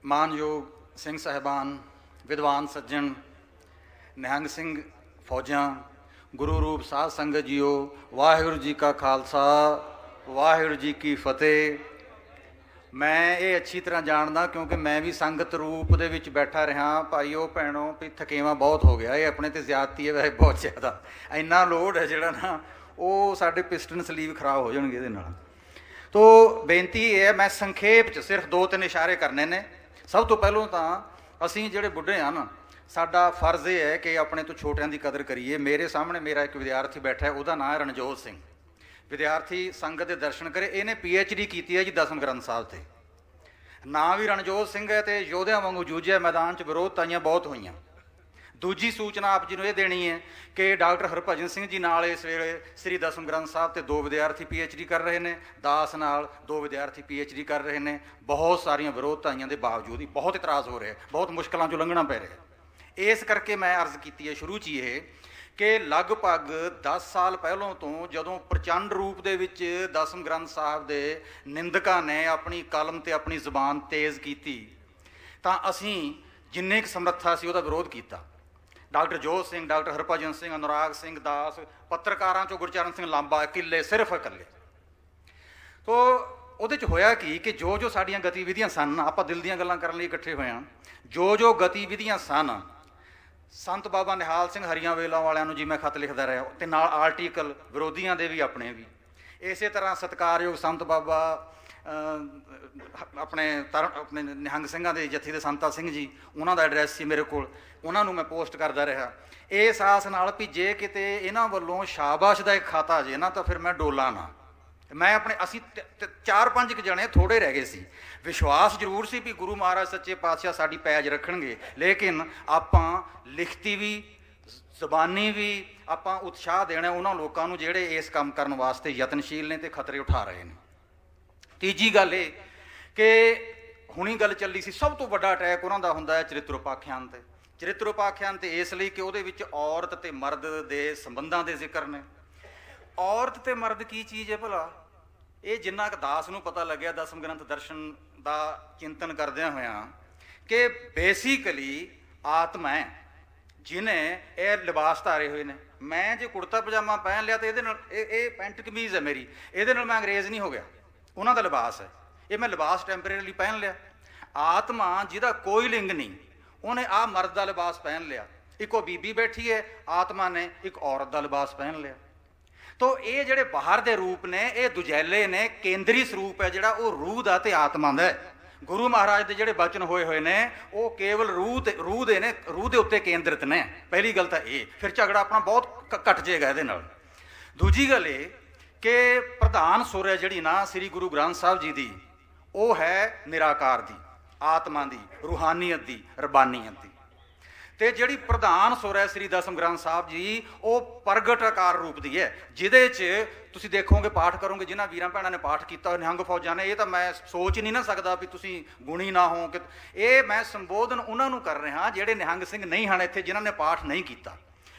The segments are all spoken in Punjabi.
ਮਾਨਯੋਗ ਸਿੰਘ ਸਾਹਿਬਾਨ, ਵਿਦਵਾਨ ਸੱਜਣ, ਨਿਹੰਗ ਸਿੰਘ ਫੌਜਾਂ, ਗੁਰੂ ਰੂਪ ਸਾਧ ਸੰਗਤ ਜੀਓ, ਵਾਹਿਗੁਰੂ ਜੀ ਕਾ ਖਾਲਸਾ, ਵਾਹਿਗੁਰੂ ਜੀ ਕੀ ਫਤਿਹ। ਮੈਂ ਇਹ ਅੱਛੀ ਤਰ੍ਹਾਂ ਜਾਣਦਾ ਕਿਉਂਕਿ ਮੈਂ ਵੀ ਸੰਗਤ ਰੂਪ ਦੇ ਵਿੱਚ ਬੈਠਾ ਰਿਹਾ। ਭਾਈਓ ਭੈਣੋ, ਵੀ ਥਕੇਵਾਂ ਬਹੁਤ ਹੋ ਗਿਆ। ਇਹ ਆਪਣੇ 'ਤੇ ਜ਼ਿਆਦਤੀ ਹੈ ਵੈਸੇ ਬਹੁਤ ਜ਼ਿਆਦਾ। ਇੰਨਾ ਲੋਡ ਹੈ ਜਿਹੜਾ ਨਾ, ਉਹ ਸਾਡੇ ਪਿਸਟਨ ਸਲੀਵ ਖਰਾਬ ਹੋ ਜਾਣਗੇ ਇਹਦੇ ਨਾਲ। ਤੋ ਬੇਨਤੀ ਇਹ ਹੈ, ਮੈਂ ਸੰਖੇਪ 'ਚ ਸਿਰਫ 2-3 ਇਸ਼ਾਰੇ ਕਰਨੇ ਨੇ। ਸਭ ਤੋਂ ਪਹਿਲਾਂ ਤਾਂ ਅਸੀਂ ਜਿਹੜੇ ਬੁੱਢੇ ਹਾਂ ਨਾ, ਸਾਡਾ ਫਰਜ਼ ਇਹ ਹੈ ਕਿ ਆਪਣੇ ਤੋਂ ਛੋਟਿਆਂ ਦੀ ਕਦਰ ਕਰੀਏ। ਮੇਰੇ ਸਾਹਮਣੇ ਮੇਰਾ ਇੱਕ ਵਿਦਿਆਰਥੀ ਬੈਠਾ, ਉਹਦਾ ਨਾਂ ਹੈ ਰਣਜੋਤ ਸਿੰਘ। ਵਿਦਿਆਰਥੀ ਸੰਗਤ ਦੇ ਦਰਸ਼ਨ ਕਰੇ। ਇਹਨੇ PhD ਕੀਤੀ ਹੈ ਜੀ ਦਸਮ ਗ੍ਰੰਥ ਸਾਹਿਬ 'ਤੇ। ਨਾਂ ਵੀ ਰਣਜੋਤ ਸਿੰਘ ਹੈ ਅਤੇ ਯੋਧਿਆਂ ਵਾਂਗੂ ਜੂਝਿਆ। ਮੈਦਾਨ 'ਚ ਵਿਰੋਧਤਾਈਆਂ ਬਹੁਤ ਹੋਈਆਂ। ਦੂਜੀ ਸੂਚਨਾ ਆਪ ਜੀ ਨੂੰ ਇਹ ਦੇਣੀ ਹੈ ਕਿ ਡਾਕਟਰ ਹਰਭਜਨ ਸਿੰਘ ਜੀ ਨਾਲ ਇਸ ਵੇਲੇ ਸ੍ਰੀ ਦਸਮ ਗ੍ਰੰਥ ਸਾਹਿਬ 'ਤੇ 2 ਵਿਦਿਆਰਥੀ PhD ਕਰ ਰਹੇ ਨੇ। ਦਾਸ ਨਾਲ 2 ਵਿਦਿਆਰਥੀ PhD ਕਰ ਰਹੇ ਨੇ। ਬਹੁਤ ਸਾਰੀਆਂ ਵਿਰੋਧਤਾਈਆਂ ਦੇ ਬਾਵਜੂਦ ਹੀ ਬਹੁਤ ਇਤਰਾਜ਼ ਹੋ ਰਿਹਾ, ਬਹੁਤ ਮੁਸ਼ਕਿਲਾਂ 'ਚੋਂ ਲੰਘਣਾ ਪੈ ਰਿਹਾ। ਇਸ ਕਰਕੇ ਮੈਂ ਅਰਜ਼ ਕੀਤੀ ਹੈ ਸ਼ੁਰੂ 'ਚ ਹੀ ਇਹ ਕਿ ਲਗਭਗ 10 ਸਾਲ ਪਹਿਲਾਂ ਤੋਂ ਜਦੋਂ ਪ੍ਰਚੰਡ ਰੂਪ ਦੇ ਵਿੱਚ ਦਸਮ ਗ੍ਰੰਥ ਸਾਹਿਬ ਦੇ ਨਿੰਦਕਾਂ ਨੇ ਆਪਣੀ ਕਲਮ ਅਤੇ ਆਪਣੀ ਜ਼ੁਬਾਨ ਤੇਜ਼ ਕੀਤੀ, ਤਾਂ ਅਸੀਂ ਜਿੰਨੇ ਕੁ ਸਮਰੱਥਾ ਸੀ ਉਹਦਾ ਵਿਰੋਧ ਕੀਤਾ। ਡਾਕਟਰ ਜੋਤ ਸਿੰਘ, ਡਾਕਟਰ ਹਰਭਜਨ ਸਿੰਘ, ਅਨੁਰਾਗ ਸਿੰਘ ਦਾਸ, ਪੱਤਰਕਾਰਾਂ 'ਚੋਂ ਗੁਰਚਰਨ ਸਿੰਘ ਲਾਂਬਾ, ਇਕੱਲੇ, ਸਿਰਫ ਇਕੱਲੇ। ਤੋ ਉਹਦੇ 'ਚ ਹੋਇਆ ਕਿ ਜੋ ਜੋ ਸਾਡੀਆਂ ਗਤੀਵਿਧੀਆਂ ਸਨ, ਆਪਾਂ ਦਿਲ ਦੀਆਂ ਗੱਲਾਂ ਕਰਨ ਲਈ ਇਕੱਠੇ ਹੋਏ ਹਾਂ, ਜੋ ਗਤੀਵਿਧੀਆਂ ਸਨ, ਸੰਤ ਬਾਬਾ ਨਿਹਾਲ ਸਿੰਘ ਹਰੀਆਂ ਵੇਲਾਂ ਵਾਲਿਆਂ ਨੂੰ ਜੀ ਮੈਂ ਖੱਤ ਲਿਖਦਾ ਰਿਹਾ, ਅਤੇ ਨਾਲ ਆਰਟੀਕਲ ਵਿਰੋਧੀਆਂ ਦੇ ਵੀ, ਆਪਣੇ ਵੀ। ਇਸੇ ਤਰ੍ਹਾਂ ਸਤਿਕਾਰਯੋਗ ਸੰਤ ਬਾਬਾ ਆਪਣੇ ਨਿਹੰਗ ਸਿੰਘਾਂ ਦੇ ਜੱਥੇ ਦੇ ਸੰਤਾ ਸਿੰਘ ਜੀ, ਉਹਨਾਂ ਦਾ ਐਡਰੈਸ ਸੀ ਮੇਰੇ ਕੋਲ, ਉਹਨਾਂ ਨੂੰ ਮੈਂ ਪੋਸਟ ਕਰਦਾ ਰਿਹਾ ਇਸ ਆਸ ਨਾਲ ਵੀ ਜੇ ਕਿਤੇ ਇਹਨਾਂ ਵੱਲੋਂ ਸ਼ਾਬਾਸ਼ ਦਾ ਇੱਕ ਖਾਤਾ ਜੇ ਨਾ, ਤਾਂ ਫਿਰ ਮੈਂ ਡੋਲਾ ਨਾ। ਮੈਂ ਅਸੀਂ 4-5 ਕੁ ਜਣੇ ਥੋੜ੍ਹੇ ਰਹਿ ਗਏ ਸੀ। ਵਿਸ਼ਵਾਸ ਜ਼ਰੂਰ ਸੀ ਵੀ ਗੁਰੂ ਮਹਾਰਾਜ ਸੱਚੇ ਪਾਤਸ਼ਾਹ ਸਾਡੀ ਪੈਜ ਰੱਖਣਗੇ, ਲੇਕਿਨ ਆਪਾਂ ਲਿਖਤੀ ਵੀ ਜ਼ਬਾਨੀ ਵੀ ਆਪਾਂ ਉਤਸ਼ਾਹ ਦੇਣਾ ਉਹਨਾਂ ਲੋਕਾਂ ਨੂੰ ਜਿਹੜੇ ਇਸ ਕੰਮ ਕਰਨ ਵਾਸਤੇ ਯਤਨਸ਼ੀਲ ਨੇ ਅਤੇ ਖਤਰੇ ਉਠਾ ਰਹੇ ਨੇ। ਤੀਜੀ ਗੱਲ ਇਹ ਕਿ ਹੁਣੀ ਗੱਲ ਚੱਲੀ ਸੀ, ਸਭ ਤੋਂ ਵੱਡਾ ਅਟੈਕ ਉਹਨਾਂ ਦਾ ਹੁੰਦਾ ਹੈ ਚਰਿਤਰੋਪਾਖਿਆਨ 'ਤੇ। ਚਰਿਤਰੋਪਾਖਿਆਨ 'ਤੇ ਇਸ ਲਈ ਕਿ ਉਹਦੇ ਵਿੱਚ ਔਰਤ ਅਤੇ ਮਰਦ ਦੇ ਸੰਬੰਧਾਂ ਦੇ ਜ਼ਿਕਰ ਨੇ। ਔਰਤ ਅਤੇ ਮਰਦ ਕੀ ਚੀਜ਼ ਹੈ ਭਲਾ? ਇਹ ਜਿੰਨਾ ਕੁ ਦਾਸ ਨੂੰ ਪਤਾ ਲੱਗਿਆ ਦਸਮ ਗ੍ਰੰਥ ਦਰਸ਼ਨ ਦਾ ਚਿੰਤਨ ਕਰਦਿਆਂ ਹੋਇਆਂ, ਕਿ ਬੇਸਿਕਲੀ ਆਤਮਾ ਹੈ ਜਿਹਨੇ ਇਹ ਲਿਬਾਸ ਧਾਰੇ ਹੋਏ ਨੇ। ਮੈਂ ਜੇ ਕੁੜਤਾ ਪਜਾਮਾ ਪਹਿਨ ਲਿਆ ਤਾਂ ਇਹਦੇ ਨਾਲ, ਇਹ ਪੈਂਟ ਕਮੀਜ਼ ਹੈ ਮੇਰੀ, ਇਹਦੇ ਨਾਲ ਮੈਂ ਅੰਗਰੇਜ਼ ਨਹੀਂ ਹੋ ਗਿਆ। ਉਹਨਾਂ ਦਾ ਲਿਬਾਸ ਹੈ, ਇਹ ਮੈਂ ਲਿਬਾਸ ਟੈਂਪਰੇਰੀ ਪਹਿਨ ਲਿਆ। ਆਤਮਾ ਜਿਹਦਾ ਕੋਈ ਲਿੰਗ ਨਹੀਂ, ਉਹਨੇ ਆਹ ਮਰਦ ਦਾ ਲਿਬਾਸ ਪਹਿਨ ਲਿਆ। ਇੱਕੋ ਬੀਬੀ ਬੈਠੀ ਹੈ, ਆਤਮਾ ਨੇ ਇੱਕ ਔਰਤ ਦਾ ਲਿਬਾਸ ਪਹਿਨ ਲਿਆ। ਤੋ ਇਹ ਜਿਹੜੇ ਬਾਹਰ ਦੇ ਰੂਪ ਨੇ, ਇਹ ਦੁਜੈਲੇ ਨੇ। ਕੇਂਦਰੀ ਸਰੂਪ ਹੈ ਜਿਹੜਾ, ਉਹ ਰੂਹ ਦਾ ਅਤੇ ਆਤਮਾ ਦਾ ਹੈ। ਗੁਰੂ ਮਹਾਰਾਜ ਦੇ ਜਿਹੜੇ ਬਚਨ ਹੋਏ ਨੇ, ਉਹ ਕੇਵਲ ਰੂਹ ਦੇ ਨੇ, ਰੂਹ ਦੇ ਉੱਤੇ ਕੇਂਦਰਿਤ ਨੇ। ਪਹਿਲੀ ਗੱਲ ਤਾਂ ਇਹ, ਫਿਰ ਝਗੜਾ ਆਪਣਾ ਬਹੁਤ ਘੱਟ ਜਾਏਗਾ ਇਹਦੇ ਨਾਲ। ਦੂਜੀ ਗੱਲ ਇਹ ਕਿ ਪ੍ਰਧਾਨ ਸੁਰ ਹੈ ਜਿਹੜੀ ਨਾ ਸ੍ਰੀ ਗੁਰੂ ਗ੍ਰੰਥ ਸਾਹਿਬ ਜੀ ਦੀ, ਉਹ ਹੈ ਨਿਰਾਕਾਰ ਦੀ, ਆਤਮਾ ਦੀ, ਰੂਹਾਨੀਅਤ ਦੀ, ਰਬਾਨੀਅਤ ਦੀ। ਅਤੇ ਜਿਹੜੀ ਪ੍ਰਧਾਨ ਸੁਰ ਹੈ ਸ੍ਰੀ ਦਸਮ ਗ੍ਰੰਥ ਸਾਹਿਬ ਜੀ, ਉਹ ਪ੍ਰਗਟ ਆਕਾਰ ਰੂਪ ਦੀ ਹੈ, ਜਿਹਦੇ 'ਚ ਤੁਸੀਂ ਦੇਖੋਗੇ, ਪਾਠ ਕਰੋਗੇ, ਜਿਨ੍ਹਾਂ ਵੀਰਾਂ ਭੈਣਾਂ ਨੇ ਪਾਠ ਕੀਤਾ ਹੋਇਆ ਨਿਹੰਗ ਫੌਜਾਂ ਨੇ, ਇਹ ਤਾਂ ਮੈਂ ਸੋਚ ਨਹੀਂ ਨਾ ਸਕਦਾ ਵੀ ਤੁਸੀਂ ਗੁਣੀ ਨਾ ਹੋ। ਕਿ ਇਹ ਮੈਂ ਸੰਬੋਧਨ ਉਹਨਾਂ ਨੂੰ ਕਰ ਰਿਹਾ ਜਿਹੜੇ ਨਿਹੰਗ ਸਿੰਘ ਨਹੀਂ ਹਨ ਇੱਥੇ, ਜਿਨ੍ਹਾਂ ਨੇ ਪਾਠ ਨਹੀਂ ਕੀਤਾ।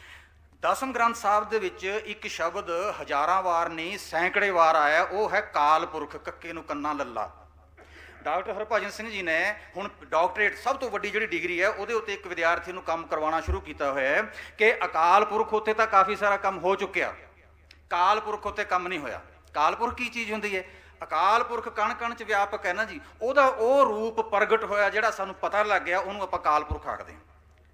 ਦਸਮ ਗ੍ਰੰਥ ਸਾਹਿਬ ਦੇ ਵਿੱਚ ਇੱਕ ਸ਼ਬਦ ਹਜ਼ਾਰਾਂ ਵਾਰ ਨਹੀਂ, ਸੈਂਕੜੇ ਵਾਰ ਆਇਆ, ਉਹ ਹੈ ਕਾਲ ਪੁਰਖ, ਕੱਕੇ ਨੂੰ ਕੰਨਾ ਲੱਲਾ। ਡਾਕਟਰ ਹਰਭਜਨ ਸਿੰਘ ਜੀ ਨੇ ਹੁਣ ਡਾਕਟਰੇਟ, ਸਭ ਤੋਂ ਵੱਡੀ ਜਿਹੜੀ ਡਿਗਰੀ ਹੈ, ਉਹਦੇ ਉੱਤੇ ਇੱਕ ਵਿਦਿਆਰਥੀ ਨੂੰ ਕੰਮ ਕਰਵਾਉਣਾ ਸ਼ੁਰੂ ਕੀਤਾ ਹੋਇਆ ਹੈ ਕਿ ਅਕਾਲ ਪੁਰਖ ਉੱਤੇ ਤਾਂ ਕਾਫੀ ਸਾਰਾ ਕੰਮ ਹੋ ਚੁੱਕਿਆ, ਕਾਲ ਪੁਰਖ ਉੱਤੇ ਕੰਮ ਨਹੀਂ ਹੋਇਆ। ਕਾਲ ਪੁਰਖ ਕੀ ਚੀਜ਼ ਹੁੰਦੀ ਹੈ? ਅਕਾਲ ਪੁਰਖ ਕਣ ਕਣ 'ਚ ਵਿਆਪਕ ਹੈ ਨਾ ਜੀ। ਉਹਦਾ ਉਹ ਰੂਪ ਪ੍ਰਗਟ ਹੋਇਆ ਜਿਹੜਾ ਸਾਨੂੰ ਪਤਾ ਲੱਗ ਗਿਆ, ਉਹਨੂੰ ਆਪਾਂ ਕਾਲ ਪੁਰਖ ਆਖਦੇ ਹਾਂ।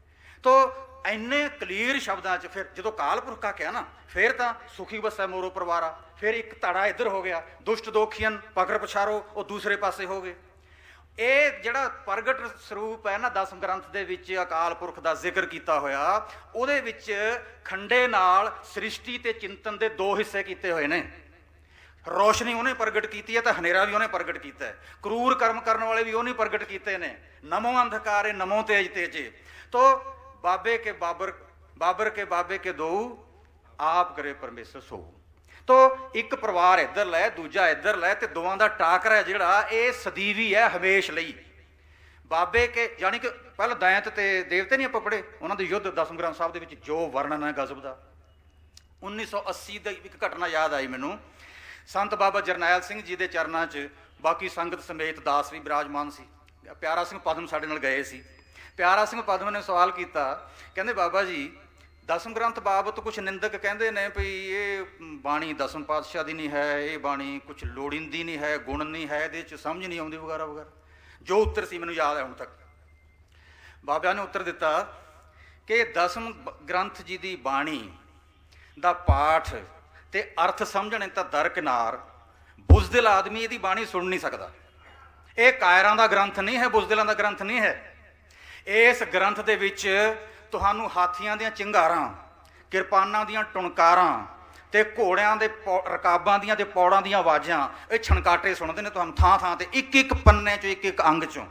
ਤੋ ਇੰਨੇ ਕਲੀਅਰ ਸ਼ਬਦਾਂ 'ਚ ਫਿਰ ਜਦੋਂ ਕਾਲ ਪੁਰਖ ਆਖਿਆ ਨਾ, ਫਿਰ ਤਾਂ ਸੁਖੀ ਵਸੈ ਮੋਰੋ ਪਰਿਵਾਰਾ, ਫਿਰ ਇੱਕ ਧੜਾ ਇੱਧਰ ਹੋ ਗਿਆ, ਦੁਸ਼ਟ ਦੋਖੀਅਨ ਪਕੜ ਪਛਾਰੋ, ਉਹ ਦੂਸਰੇ ਪਾਸੇ ਹੋ ਗਏ। ਇਹ ਜਿਹੜਾ ਪ੍ਰਗਟ ਸਰੂਪ ਹੈ ਨਾ ਦਸਮ ਗ੍ਰੰਥ ਦੇ ਵਿੱਚ ਅਕਾਲ ਪੁਰਖ ਦਾ ਜ਼ਿਕਰ ਕੀਤਾ ਹੋਇਆ, ਉਹਦੇ ਵਿੱਚ ਖੰਡੇ ਨਾਲ ਸ੍ਰਿਸ਼ਟੀ ਤੇ ਚਿੰਤਨ ਦੇ 2 ਹਿੱਸੇ ਕੀਤੇ ਹੋਏ ਨੇ। ਰੋਸ਼ਨੀ ਉਹਨੇ ਪ੍ਰਗਟ ਕੀਤੀ ਹੈ ਤਾਂ ਹਨੇਰਾ ਵੀ ਉਹਨੇ ਪ੍ਰਗਟ ਕੀਤਾ ਹੈ। ਕਰੂਰ ਕਰਮ ਕਰਨ ਵਾਲੇ ਵੀ ਉਹਨੇ ਪ੍ਰਗਟ ਕੀਤੇ ਨੇ। ਨਮੋ ਅੰਧਕਾਰੇ ਨਮੋ ਤੇਜ ਤੇਜੇ। ਤੋ ਬਾਬੇ ਕੇ ਬਾਬਰ ਕੇ ਬਾਬੇ ਕੇ ਦੋ, ਆਪ ਕਰੇ ਪਰਮੇਸ਼ਰ ਸੋ। ਤੋ ਇੱਕ ਪਰਿਵਾਰ ਇੱਧਰ ਲੈ, ਦੂਜਾ ਇੱਧਰ ਲੈ, ਅਤੇ ਦੋਵਾਂ ਦਾ ਟਾਕਰਾ ਜਿਹੜਾ ਇਹ ਸਦੀਵੀ ਹੈ, ਹਮੇਸ਼ ਲਈ। ਬਾਬੇ ਕੇ ਜਾਣੀ ਕਿ ਪਹਿਲਾਂ ਦੈਂਤ ਅਤੇ ਦੇਵਤੇ ਨਹੀਂ ਆਪਾਂ ਪੜ੍ਹੇ, ਉਹਨਾਂ ਦੇ ਯੁੱਧ ਦਸਮ ਗ੍ਰੰਥ ਸਾਹਿਬ ਦੇ ਵਿੱਚ ਜੋ ਵਰਣਨ ਹੈ ਗਜ਼ਬ ਦਾ। 1980 ਦੀ ਇੱਕ ਘਟਨਾ ਯਾਦ ਆਈ ਮੈਨੂੰ। ਸੰਤ ਬਾਬਾ ਜਰਨੈਲ ਸਿੰਘ ਜੀ ਦੇ ਚਰਨਾਂ 'ਚ ਬਾਕੀ ਸੰਗਤ ਸਮੇਤ ਦਾਸ ਵੀ ਬਿਰਾਜਮਾਨ ਸੀ। ਪਿਆਰਾ ਸਿੰਘ ਪਦਮ ਸਾਡੇ ਨਾਲ ਗਏ ਸੀ। ਪਿਆਰਾ ਸਿੰਘ ਪਦਮ ਨੇ ਸਵਾਲ ਕੀਤਾ, ਕਹਿੰਦੇ ਬਾਬਾ ਜੀ ਦਸਮ ਗ੍ਰੰਥ ਬਾਬਤ ਕੁਛ ਨਿੰਦਕ ਕਹਿੰਦੇ ਨੇ ਵੀ ਇਹ ਬਾਣੀ ਦਸਮ ਪਾਤਸ਼ਾਹ ਦੀ ਨਹੀਂ ਹੈ, ਇਹ ਬਾਣੀ ਕੁਛ ਲੋੜੀਂਦੀ ਨਹੀਂ ਹੈ, ਗੁਣ ਨਹੀਂ ਹੈ, ਇਹਦੇ 'ਚ ਸਮਝ ਨਹੀਂ ਆਉਂਦੀ ਵਗੈਰਾ ਵਗੈਰਾ। ਜੋ ਉੱਤਰ ਸੀ ਮੈਨੂੰ ਯਾਦ ਹੈ ਹੁਣ ਤੱਕ। ਬਾਬਿਆਂ ਨੇ ਉੱਤਰ ਦਿੱਤਾ ਕਿ ਦਸਮ ਗ੍ਰੰਥ ਜੀ ਦੀ ਬਾਣੀ ਦਾ ਪਾਠ ਤੇ ਅਰਥ ਸਮਝਣੇ ਤਾਂ ਦਰਕਿਨਾਰ, ਬੁਜ਼ਦਿਲ ਆਦਮੀ ਇਹਦੀ ਬਾਣੀ ਸੁਣ ਨਹੀਂ ਸਕਦਾ। ਇਹ ਕਾਇਰਾਂ ਦਾ ਗ੍ਰੰਥ ਨਹੀਂ ਹੈ, ਬੁਜ਼ਦਿਲਾਂ ਦਾ ਗ੍ਰੰਥ ਨਹੀਂ ਹੈ। ਇਸ ਗ੍ਰੰਥ ਦੇ ਵਿੱਚ ਤੁਹਾਨੂੰ ਹਾਥੀਆਂ ਦੀਆਂ ਚਿੰਗਾਰਾਂ, ਕਿਰਪਾਨਾਂ ਦੀਆਂ ਟੁਣਕਾਰਾਂ ਤੇ ਘੋੜਿਆਂ ਦੇ ਰਕਾਬਾਂ ਦੀਆਂ ਤੇ ਪੌੜਾਂ ਦੀਆਂ ਆਵਾਜ਼ਾਂ, ਇਹ ਛਣਕਾਟੇ ਸੁਣਦੇ ਨੇ ਤੁਹਾਨੂੰ ਥਾਂ ਥਾਂ ਤੇ, ਇੱਕ ਇੱਕ ਪੰਨੇ 'ਚੋਂ, ਇੱਕ ਇੱਕ ਅੰਗ 'ਚੋਂ।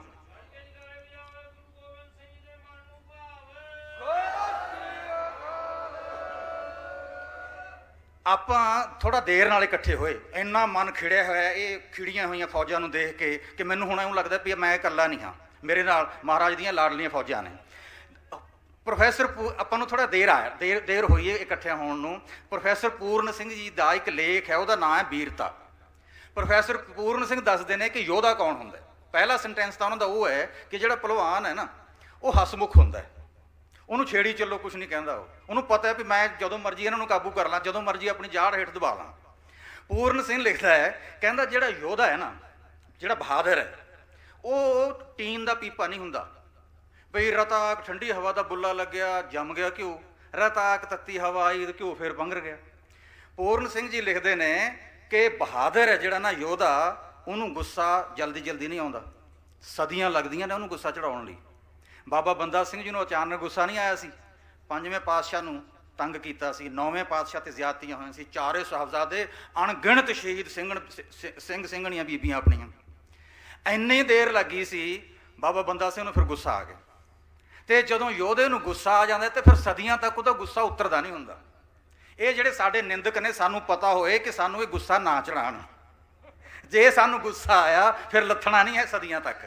ਆਪਾਂ ਥੋੜ੍ਹਾ ਦੇਰ ਨਾਲ ਇਕੱਠੇ ਹੋਏ, ਇੰਨਾ ਮਨ ਖਿੜਿਆ ਹੋਇਆ ਇਹ ਖਿੜੀਆਂ ਹੋਈਆਂ ਫੌਜਾਂ ਨੂੰ ਦੇਖ ਕੇ ਕਿ ਮੈਨੂੰ ਹੁਣ ਇਉਂ ਲੱਗਦਾ ਵੀ ਮੈਂ ਇਕੱਲਾ ਨਹੀਂ ਹਾਂ, ਮੇਰੇ ਨਾਲ ਮਹਾਰਾਜ ਦੀਆਂ ਲਾਡਲੀਆਂ ਫੌਜਾਂ ਨੇ। ਪ੍ਰੋਫੈਸਰ ਆਪਾਂ ਨੂੰ ਥੋੜ੍ਹਾ ਦੇਰ ਹੋਈ ਹੈ ਇਕੱਠਿਆਂ ਹੋਣ ਨੂੰ। ਪ੍ਰੋਫੈਸਰ ਪੂਰਨ ਸਿੰਘ ਜੀ ਦਾ ਇੱਕ ਲੇਖ ਹੈ, ਉਹਦਾ ਨਾਂ ਹੈ ਵੀਰਤਾ। ਪ੍ਰੋਫੈਸਰ ਪੂਰਨ ਸਿੰਘ ਦੱਸਦੇ ਨੇ ਕਿ ਯੋਧਾ ਕੌਣ ਹੁੰਦਾ। ਪਹਿਲਾ ਸੈਂਟੈਂਸ ਤਾਂ ਉਹਨਾਂ ਦਾ ਉਹ ਹੈ ਕਿ ਜਿਹੜਾ ਭਲਵਾਨ ਹੈ ਨਾ ਉਹ ਹਸਮੁਖ ਹੁੰਦਾ, ਉਹਨੂੰ ਛੇੜੀ ਚੱਲੋ ਕੁਛ ਨਹੀਂ ਕਹਿੰਦਾ। ਉਹਨੂੰ ਪਤਾ ਹੈ ਵੀ ਮੈਂ ਜਦੋਂ ਮਰਜ਼ੀ ਇਹਨਾਂ ਨੂੰ ਕਾਬੂ ਕਰ ਲਾਂ, ਜਦੋਂ ਮਰਜ਼ੀ ਆਪਣੀ ਜਾੜ ਹੇਠ ਦਬਾ ਲਾਂ। ਪੂਰਨ ਸਿੰਘ ਲਿਖਦਾ ਹੈ, ਕਹਿੰਦਾ ਜਿਹੜਾ ਯੋਧਾ ਹੈ ਨਾ, ਜਿਹੜਾ ਬਹਾਦਰ ਹੈ, ਉਹ ਟੀਨ ਦਾ ਪੀਪਾ ਨਹੀਂ ਹੁੰਦਾ ਬਈ ਰਤਾਕ ਠੰਡੀ ਹਵਾ ਦਾ ਬੁੱਲਾ ਲੱਗਿਆ ਜੰਮ ਗਿਆ ਘਿਓ, ਰਤਾਕ ਤੱਤੀ ਹਵਾ ਆਈ ਘਿਓ ਫਿਰ ਪੰਘਰ ਗਿਆ। ਪੂਰਨ ਸਿੰਘ ਜੀ ਲਿਖਦੇ ਨੇ ਕਿ ਬਹਾਦਰ ਹੈ ਜਿਹੜਾ ਨਾ ਯੋਧਾ, ਉਹਨੂੰ ਗੁੱਸਾ ਜਲਦੀ ਜਲਦੀ ਨਹੀਂ ਆਉਂਦਾ, ਸਦੀਆਂ ਲੱਗਦੀਆਂ ਨੇ ਉਹਨੂੰ ਗੁੱਸਾ ਚੜਾਉਣ ਲਈ। ਬਾਬਾ ਬੰਦਾ ਸਿੰਘ ਜੀ ਨੂੰ ਅਚਾਨਕ ਗੁੱਸਾ ਨਹੀਂ ਆਇਆ ਸੀ, ਪੰਜਵੇਂ ਪਾਤਸ਼ਾਹ ਨੂੰ ਤੰਗ ਕੀਤਾ ਸੀ, ਨੌਵੇਂ ਪਾਤਸ਼ਾਹ ਤੇ ਜ਼ਿਆਦਤੀਆਂ ਹੋਈਆਂ ਸੀ, ਚਾਰੇ ਸਾਹਿਬਜ਼ਾਦੇ ਅਣਗਿਣਤ ਸ਼ਹੀਦ ਸਿੰਘ ਸਿੰਘਣੀਆਂ ਬੀਬੀਆਂ ਆਪਣੀਆਂ। ਇੰਨੀ ਦੇਰ ਲੱਗੀ ਸੀ, ਬਾਬਾ ਬੰਦਾ ਸਿੰਘ ਨੂੰ ਫਿਰ ਗੁੱਸਾ ਆ ਗਿਆ। ਤੇ ਜਦੋਂ ਯੋਧੇ ਨੂੰ ਗੁੱਸਾ ਆ ਜਾਂਦਾ ਤੇ ਫਿਰ ਸਦੀਆਂ ਤੱਕ ਉਹਦਾ ਗੁੱਸਾ ਉਤਰਦਾ ਨਹੀਂ ਹੁੰਦਾ। ਇਹ ਜਿਹੜੇ ਸਾਡੇ ਨਿੰਦਕ ਨੇ, ਸਾਨੂੰ ਪਤਾ ਹੋਏ ਕਿ ਸਾਨੂੰ ਇਹ ਗੁੱਸਾ ਨਾ ਚੜਾਉਣ। ਜੇ ਸਾਨੂੰ ਗੁੱਸਾ ਆਇਆ ਫਿਰ ਲੱਥਣਾ ਨਹੀਂ ਹੈ ਸਦੀਆਂ ਤੱਕ।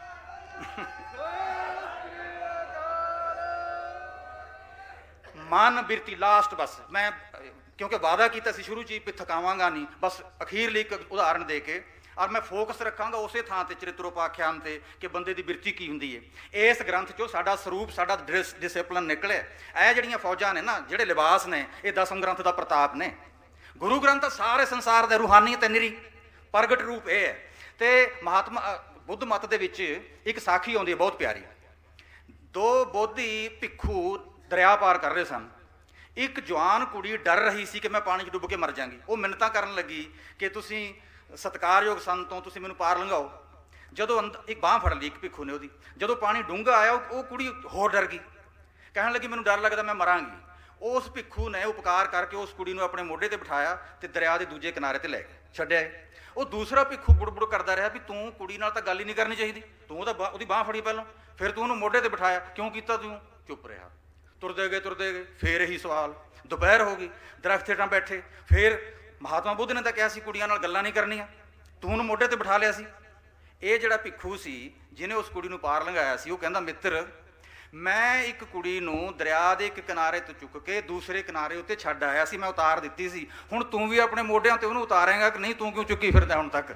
ਮਨ ਬਿਰਤੀ ਲਾਸਟ, ਬਸ ਮੈਂ ਕਿਉਂਕਿ ਵਾਅਦਾ ਕੀਤਾ ਸੀ ਸ਼ੁਰੂ 'ਚ ਹੀ ਵੀ ਥਕਾਵਾਂਗਾ ਨਹੀਂ, ਬਸ ਅਖੀਰਲੀ ਇੱਕ ਉਦਾਹਰਨ ਦੇ ਕੇ ਔਰ ਮੈਂ ਫੋਕਸ ਰੱਖਾਂਗਾ ਉਸੇ ਥਾਂ ਤੇ ਚਰਿਤਰੋਪਾਖਿਆਨ ਤੇ ਕਿ ਬੰਦੇ ਦੀ ਬਿਰਤੀ ਕੀ ਹੁੰਦੀ ਹੈ। ਇਸ ਗ੍ਰੰਥ 'ਚੋਂ ਸਾਡਾ ਸਰੂਪ, ਸਾਡਾ ਡਿਸਿਪਲਨ ਨਿਕਲਿਆ। ਇਹ ਜਿਹੜੀਆਂ ਫੌਜਾਂ ਨੇ ਨਾ, ਜਿਹੜੇ ਲਿਬਾਸ ਨੇ, ਇਹ ਦਸਮ ਗ੍ਰੰਥ ਦਾ ਪ੍ਰਤਾਪ ਨੇ। ਗੁਰੂ ਗ੍ਰੰਥ ਸਾਰੇ ਸੰਸਾਰ ਦੇ ਰੂਹਾਨੀਅਤ ਤੇ ਨਿਰੀ ਪ੍ਰਗਟ ਰੂਪ ਇਹ ਹੈ। ਤੇ ਮਹਾਤਮਾ ਬੁੱਧ ਮਤ ਦੇ ਵਿੱਚ ਇੱਕ ਸਾਖੀ ਆਉਂਦੀ ਹੈ ਬਹੁਤ ਪਿਆਰੀ। ਦੋ ਬੋਧੀ ਭਿੱਖੂ ਦਰਿਆ ਪਾਰ ਕਰ ਰਹੇ ਸਨ। ਇੱਕ ਜਵਾਨ ਕੁੜੀ ਡਰ ਰਹੀ ਸੀ ਕਿ ਮੈਂ ਪਾਣੀ 'ਚ ਡੁੱਬ ਕੇ ਮਰ ਜਾਂਗੀ। ਉਹ ਮਿੰਨਤਾਂ ਕਰਨ ਲੱਗੀ ਕਿ ਤੁਸੀਂ ਸਤਿਕਾਰਯੋਗ ਸੰਤੋਂ ਤੁਸੀਂ ਮੈਨੂੰ ਪਾਰ ਲੰਘਾਓ। ਜਦੋਂ ਇੱਕ ਬਾਂਹ ਫੜ ਲਈ ਇੱਕ ਭਿੱਖੂ ਨੇ ਉਹਦੀ, ਜਦੋਂ ਪਾਣੀ ਡੂੰਘਾ ਆਇਆ ਉਹ ਕੁੜੀ ਹੋਰ ਡਰ ਗਈ, ਕਹਿਣ ਲੱਗੀ ਮੈਨੂੰ ਡਰ ਲੱਗਦਾ ਮੈਂ ਮਰਾਂਗੀ। ਉਸ ਭਿੱਖੂ ਨੇ ਉਪਕਾਰ ਕਰਕੇ ਉਸ ਕੁੜੀ ਨੂੰ ਆਪਣੇ ਮੋਢੇ ਤੇ ਬਿਠਾਇਆ ਤੇ ਦਰਿਆ ਦੇ ਦੂਜੇ ਕਿਨਾਰੇ ਤੇ ਲੈ ਕੇ ਛੱਡਿਆ। ਉਹ ਦੂਸਰਾ ਭਿੱਖੂ ਬੁੜਬੁੜ ਕਰਦਾ ਰਿਹਾ ਵੀ ਤੂੰ ਕੁੜੀ ਨਾਲ ਤਾਂ ਗੱਲ ਹੀ ਨਹੀਂ ਕਰਨੀ ਚਾਹੀਦੀ, ਤੂੰ ਉਹਦੀ ਬਾਂਹ ਫੜੀ ਪਹਿਲਾਂ, ਫਿਰ ਤੂੰ ਉਹਨੂੰ ਮੋਢੇ ਤੇ ਬਿਠਾਇਆ, ਕਿਉਂ ਕੀਤਾ ਤੂੰ? ਚੁੱਪ ਰਿਹਾ। ਤੁਰਦੇ ਗਏ ਫੇਰ ਇਹੀ ਸਵਾਲ। ਦੁਪਹਿਰ ਹੋ ਗਈ, ਦਰਖਤ ਹੇਠਾਂ ਬੈਠੇ, ਫੇਰ ਮਹਾਤਮਾ ਬੁੱਧ ਨੇ ਤਾਂ ਕਿਹਾ ਸੀ ਕੁੜੀਆਂ ਨਾਲ ਗੱਲਾਂ ਨਹੀਂ ਕਰਨੀਆਂ, ਤੂੰ ਉਹਨੂੰ ਮੋਢੇ ਤੇ ਬਿਠਾ ਲਿਆ ਸੀ। ਇਹ ਜਿਹੜਾ ਭਿੱਖੂ ਸੀ ਜਿਹਨੇ ਉਸ ਕੁੜੀ ਨੂੰ ਪਾਰ ਲੰਘਾਇਆ ਸੀ, ਉਹ ਕਹਿੰਦਾ ਮਿੱਤਰ, ਮੈਂ ਇੱਕ ਕੁੜੀ ਨੂੰ ਦਰਿਆ ਦੇ ਇੱਕ ਕਿਨਾਰੇ ਤੋਂ ਚੁੱਕ ਕੇ ਦੂਸਰੇ ਕਿਨਾਰੇ ਉੱਤੇ ਛੱਡ ਆਇਆ ਸੀ, ਮੈਂ ਉਤਾਰ ਦਿੱਤੀ ਸੀ, ਹੁਣ ਤੂੰ ਵੀ ਆਪਣੇ ਮੋਢਿਆਂ ਤੇ ਉਹਨੂੰ ਉਤਾਰੇਂਗਾ ਕਿ ਨਹੀਂ? ਤੂੰ ਕਿਉਂ ਚੁੱਕੀ ਫਿਰਦਾ ਹੁਣ ਤੱਕ?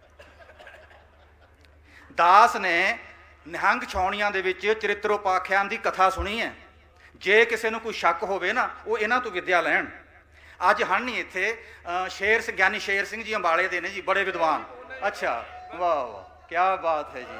ਦਾਸ ਨੇ ਨਿਹੰਗ ਛਾਉਣੀਆਂ ਦੇ ਵਿੱਚ ਚਰਿਤਰੋਪਾਖਿਆਨ ਦੀ ਕਥਾ ਸੁਣੀ ਹੈ। ਜੇ ਕਿਸੇ ਨੂੰ ਕੋਈ ਸ਼ੱਕ ਹੋਵੇ ਨਾ, ਉਹ ਇਹਨਾਂ ਤੋਂ ਵਿੱਦਿਆ ਲੈਣ। ਅੱਜ ਹਨ ਨਹੀਂ ਇੱਥੇ, ਗਿਆਨੀ ਸ਼ੇਰ ਸਿੰਘ ਜੀ ਅੰਬਾਲੇ ਦੇ ਨੇ ਜੀ, ਬੜੇ ਵਿਦਵਾਨ। ਅੱਛਾ, ਵਾਹ ਵਾਹ, ਕਿਆ ਬਾਤ ਹੈ ਜੀ।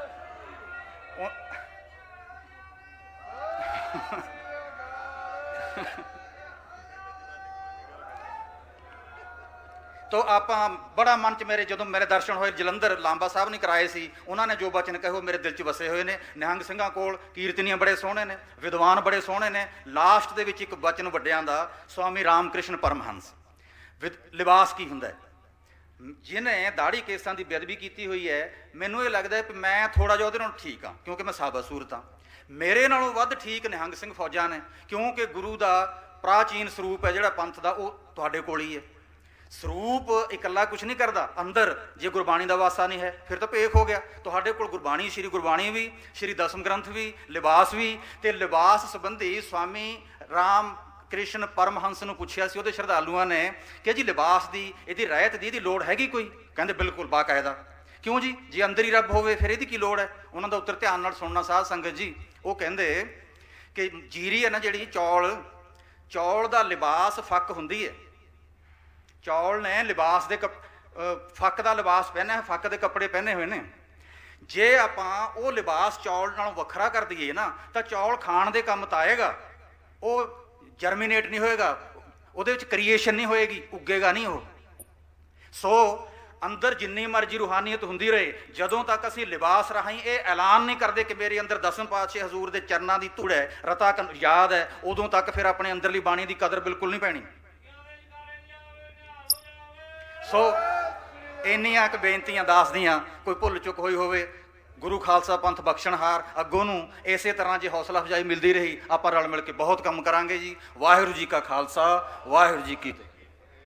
ਤੋ ਆਪਾਂ ਬੜਾ ਮਨ 'ਚ ਜਦੋਂ ਮੇਰੇ ਦਰਸ਼ਨ ਹੋਏ ਜਲੰਧਰ, ਲਾਂਬਾ ਸਾਹਿਬ ਨੇ ਕਰਾਏ ਸੀ, ਉਹਨਾਂ ਨੇ ਜੋ ਬਚਨ ਕਹੇ ਉਹ ਮੇਰੇ ਦਿਲ 'ਚ ਵਸੇ ਹੋਏ ਨੇ। ਨਿਹੰਗ ਸਿੰਘਾਂ ਕੋਲ ਕੀਰਤਨੀਆਂ ਬੜੇ ਸੋਹਣੇ ਨੇ, ਵਿਦਵਾਨ ਬੜੇ ਸੋਹਣੇ ਨੇ। ਲਾਸਟ ਦੇ ਵਿੱਚ ਇੱਕ ਬਚਨ ਵੱਡਿਆਂ ਦਾ, ਸਵਾਮੀ ਰਾਮ ਕ੍ਰਿਸ਼ਨ ਪਰਮਹੰਸ, ਲਿਬਾਸ ਕੀ ਹੁੰਦਾ। ਜਿਹਨੇ ਦਾੜੀ ਕੇਸਾਂ ਦੀ ਬੇਅਦਬੀ ਕੀਤੀ ਹੋਈ ਹੈ, ਮੈਨੂੰ ਇਹ ਲੱਗਦਾ ਕਿ ਮੈਂ ਥੋੜ੍ਹਾ ਜਿਹਾ ਉਹਦੇ ਨਾਲੋਂ ਠੀਕ ਹਾਂ, ਕਿਉਂਕਿ ਮੈਂ ਸਾਬਤ ਸੂਰਤ ਹਾਂ। ਮੇਰੇ ਨਾਲੋਂ ਵੱਧ ਠੀਕ ਨਿਹੰਗ ਸਿੰਘ ਫੌਜਾਂ ਨੇ, ਕਿਉਂਕਿ ਗੁਰੂ ਦਾ ਪ੍ਰਾਚੀਨ ਸਰੂਪ ਹੈ ਜਿਹੜਾ ਪੰਥ ਦਾ, ਉਹ ਤੁਹਾਡੇ ਕੋਲ ਹੀ ਹੈ। ਸਰੂਪ ਇਕੱਲਾ ਕੁਛ ਨਹੀਂ ਕਰਦਾ, ਅੰਦਰ ਜੇ ਗੁਰਬਾਣੀ ਦਾ ਵਾਸਾ ਨਹੀਂ ਹੈ ਫਿਰ ਤਾਂ ਭੇਖ ਹੋ ਗਿਆ। ਤੁਹਾਡੇ ਕੋਲ ਗੁਰਬਾਣੀ, ਸ਼੍ਰੀ ਗੁਰਬਾਣੀ ਵੀ, ਸ਼੍ਰੀ ਦਸਮ ਗ੍ਰੰਥ ਵੀ, ਲਿਬਾਸ ਵੀ। ਤੇ ਲਿਬਾਸ ਸੰਬੰਧੀ ਸਵਾਮੀ ਰਾਮ ਕ੍ਰਿਸ਼ਨ ਪਰਮਹੰਸ ਨੂੰ ਪੁੱਛਿਆ ਸੀ ਉਹਦੇ ਸ਼ਰਧਾਲੂਆਂ ਨੇ ਕਿ ਜੀ ਲਿਬਾਸ ਦੀ, ਇਹਦੀ ਰਹਿਤ ਦੀ, ਇਹਦੀ ਲੋੜ ਹੈਗੀ ਕੋਈ? ਕਹਿੰਦੇ ਬਿਲਕੁਲ ਬਾਕਾਇਦਾ। ਕਿਉਂ ਜੀ? ਜੇ ਅੰਦਰ ਹੀ ਰੱਬ ਹੋਵੇ ਫਿਰ ਇਹਦੀ ਕੀ ਲੋੜ ਹੈ? ਉਹਨਾਂ ਦਾ ਉੱਤਰ ਧਿਆਨ ਨਾਲ ਸੁਣਨਾ ਸਾਧ ਸੰਗਤ ਜੀ। ਉਹ ਕਹਿੰਦੇ ਕਿ ਜੀਰੀ ਹੈ ਨਾ ਜਿਹੜੀ, ਚੌਲ ਦਾ ਲਿਬਾਸ ਫੱਕ ਹੁੰਦੀ ਹੈ। ਚੌਲ ਨੇ ਲਿਬਾਸ ਦੇ ਫੱਕ ਦਾ ਲਿਬਾਸ ਪਹਿਨਿਆ ਹੈ, ਫੱਕ ਦੇ ਕੱਪੜੇ ਪਹਿਨੇ ਹੋਏ ਨੇ। ਜੇ ਆਪਾਂ ਉਹ ਲਿਬਾਸ ਚੌਲ ਨਾਲੋਂ ਵੱਖਰਾ ਕਰ ਦਈਏ ਨਾ ਤਾਂ ਚੌਲ ਖਾਣ ਦੇ ਕੰਮ ਤਾਂ ਆਏਗਾ, ਉਹ ਜਰਮੀਨੇਟ ਨਹੀਂ ਹੋਏਗਾ, ਉਹਦੇ ਵਿੱਚ ਕ੍ਰੀਏਸ਼ਨ ਨਹੀਂ ਹੋਏਗੀ, ਉੱਗੇਗਾ ਨਹੀਂ ਉਹ। ਸੋ ਅੰਦਰ ਜਿੰਨੀ ਮਰਜ਼ੀ ਰੂਹਾਨੀਅਤ ਹੁੰਦੀ ਰਹੇ, ਜਦੋਂ ਤੱਕ ਅਸੀਂ ਲਿਬਾਸ ਰਾਹੀਂ ਇਹ ਐਲਾਨ ਨਹੀਂ ਕਰਦੇ ਕਿ ਮੇਰੇ ਅੰਦਰ ਦਸਮ ਪਾਤਸ਼ਾਹ ਹਜ਼ੂਰ ਦੇ ਚਰਨਾਂ ਦੀ ਧੂੜ ਹੈ, ਰਤਾ ਯਾਦ ਹੈ, ਉਦੋਂ ਤੱਕ ਫਿਰ ਆਪਣੇ ਅੰਦਰਲੀ ਬਾਣੀ ਦੀ ਕਦਰ ਬਿਲਕੁਲ ਨਹੀਂ ਪੈਣੀ। ਸੋ ਇੰਨੀਆਂ ਕੁ ਬੇਨਤੀਆਂ ਦੱਸਦੀਆਂ, ਕੋਈ ਭੁੱਲ ਚੁੱਕ ਹੋਈ ਹੋਵੇ, ਗੁਰੂ ਖਾਲਸਾ ਪੰਥ ਬਖਸ਼ਣਹਾਰ ਅੱਗੋਂ ਨੂੰ ਇਸੇ ਤਰ੍ਹਾਂ ਜੇ ਹੌਸਲਾ ਅਫਜ਼ਾਈ ਮਿਲਦੀ ਰਹੀ, ਆਪਾਂ ਰਲ ਮਿਲ ਕੇ ਬਹੁਤ ਕੰਮ ਕਰਾਂਗੇ ਜੀ। ਵਾਹਿਗੁਰੂ ਜੀ ਕਾ ਖਾਲਸਾ, ਵਾਹਿਗੁਰੂ ਜੀ ਕੀ ਫਤਿਹ।